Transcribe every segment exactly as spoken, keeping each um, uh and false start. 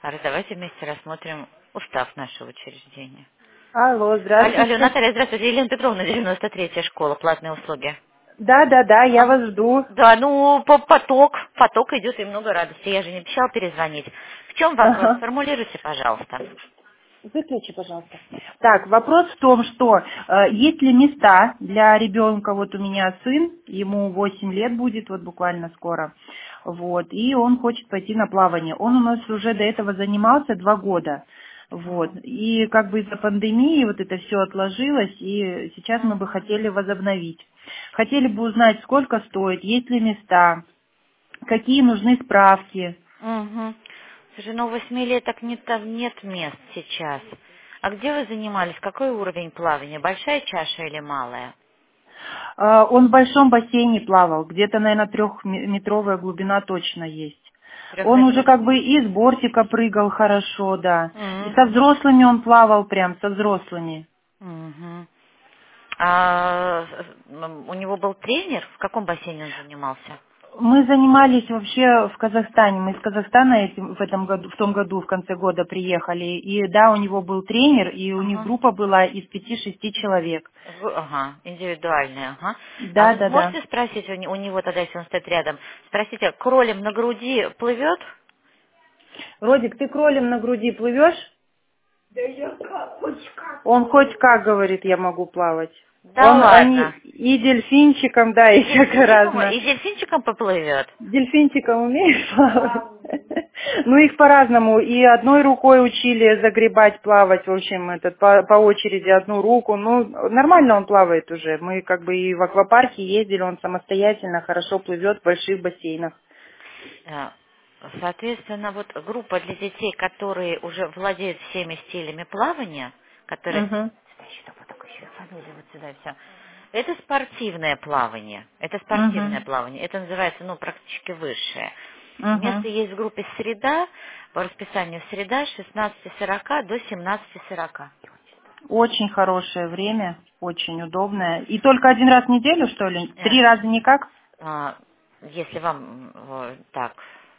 А давайте вместе рассмотрим устав нашего учреждения. Алло, Алло, алло, здравствуйте. Наталья, здравствуйте. Елена Петровна, девяносто третья школа, платные услуги. Да, да, да, я А, вас жду. да, ну, по- поток, поток идет и много радости. Я же не обещала перезвонить. В чем вопрос? Ага. Сформулируйте, пожалуйста. Выключи, пожалуйста. Так, вопрос в том, что э, есть ли места для ребенка, вот у меня сын, ему восемь лет будет, вот буквально скоро, вот, и он хочет пойти на плавание. Он у нас уже до этого занимался два года, вот, М, и как бы из-за пандемии вот это все отложилось, и сейчас мы бы м, хотели возобновить. Хотели бы узнать, сколько стоит, есть ли места, какие нужны справки. мгм. Слушай, ну у восьмилеток нет, там нет мест сейчас. А где вы занимались? Какой уровень плавания? Большая чаша или малая? А, Он в большом бассейне плавал, где-то, наверное, трехметровая глубина точно есть. Он уже Трехметровый. как бы и с бортика прыгал хорошо, да. И М, со взрослыми он плавал прям, со взрослыми. мгм. А с- м, у него был тренер? В каком бассейне он занимался? Мы занимались вообще в Казахстане. Мы из Казахстана этим, в этом году, в том году, в конце года приехали. И да, у него был тренер, и у них Ага. группа была из пяти-шести человек. В- ага, индивидуальная, ага. А Да, вы да, да. сможете спросить у, не- у него тогда, если он стоит рядом, спросите, кролем на груди плывет? Родик, ты кролем на груди плывешь? Он хоть как говорит, я могу плавать. Да Он, они ладно. и дельфинчиком, да, И и всяко дельфинчиком, разно. и дельфинчиком поплывет? Дельфинчиком умеешь плавать? Ну, их по-разному. И одной рукой учили загребать, плавать, в общем, этот, по, по очереди одну руку. Ну, нормально он плавает уже. Мы как бы и в аквапарке ездили, он самостоятельно хорошо плывет в больших бассейнах. Э, Соответственно, вот группа для детей, которые уже владеют всеми стилями плавания, которые... Угу, Что вот такое еще фамилия вот сюда и все. Это спортивное плавание. Это угу, спортивное плавание. Это называется, ну, практически высшее. угу. Место есть в группе «Среда», по расписанию «Среда» с шестнадцати сорока до семнадцати сорока. Очень хорошее время, очень удобное. И только один раз в неделю, что ли? Э, Три раза никак? а, Если вам э, так,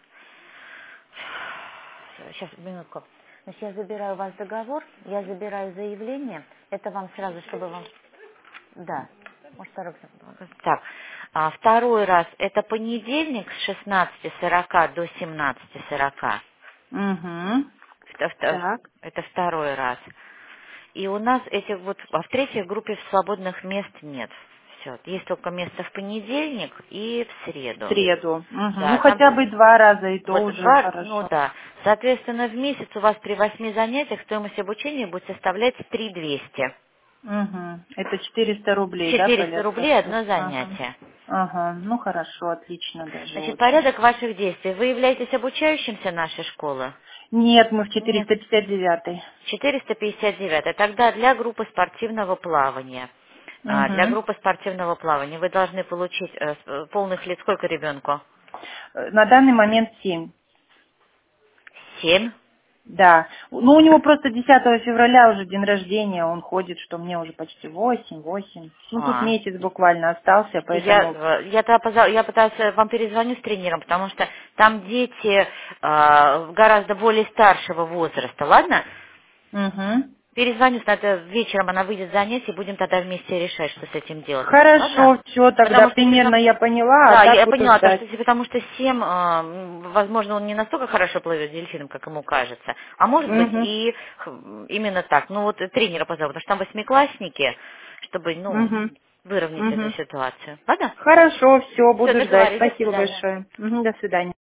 сейчас минутку. Значит, я забираю у вас договор, я забираю заявление. Это вам сразу, чтобы вам... Да. Может, второй... Так. А, второй раз это понедельник с шестнадцати сорока до семнадцати сорока. Угу. Это, вто- Так. это второй раз. И у нас этих вот, а в третьей группе свободных мест нет. Все. Есть только место в понедельник и в В среду. среду. Мгм. Ну, Да, там хотя бы два раза, и то вот уже два, ну хорошо. да. Соответственно, в месяц у вас при восьми занятиях стоимость обучения будет составлять три двести. Угу. Это четыреста рублей, да, четыреста порядка? рублей Вот. одно Ага. занятие. Ага. Ну, хорошо, отлично даже Значит, очень. порядок ваших действий. Вы являетесь обучающимся нашей школы? Нет, мы в Нет. четыреста пятьдесят девятый. четыреста пятьдесят девять. Тогда для группы спортивного плавания. а, Для Угу. группы спортивного плавания вы должны получить э, с- э, полных лет сколько ребенку? На данный момент семь. Семь. Да. Ну, у него просто десятого февраля уже день рождения, он ходит, что мне уже почти восемь, восемь. Ну, тут А, месяц буквально остался, Я, поэтому... э, я, тогда поза- я пытаюсь э, вам перезвоню с тренером, потому что там дети э, гораздо более старшего возраста, ладно? Угу. Перезвоню, надо вечером она выйдет с занятий, будем тогда вместе решать, что с этим делать. Ладно? Хорошо, все, тогда Потому что примерно ребенок... я поняла, а Да, так я буду поняла, то, ждать. что, потому что семь, э, м, возможно, он не настолько хорошо плывет дельфином, как ему кажется, а может быть Угу. и х- именно так. Ну вот тренера позову, потому что там восьмиклассники, чтобы, ну, Угу. выровнять эту Угу. ситуацию. Ладно? Хорошо, все, Все, буду ждать. договорились, до Спасибо свидания. большое. Мгм, до свидания.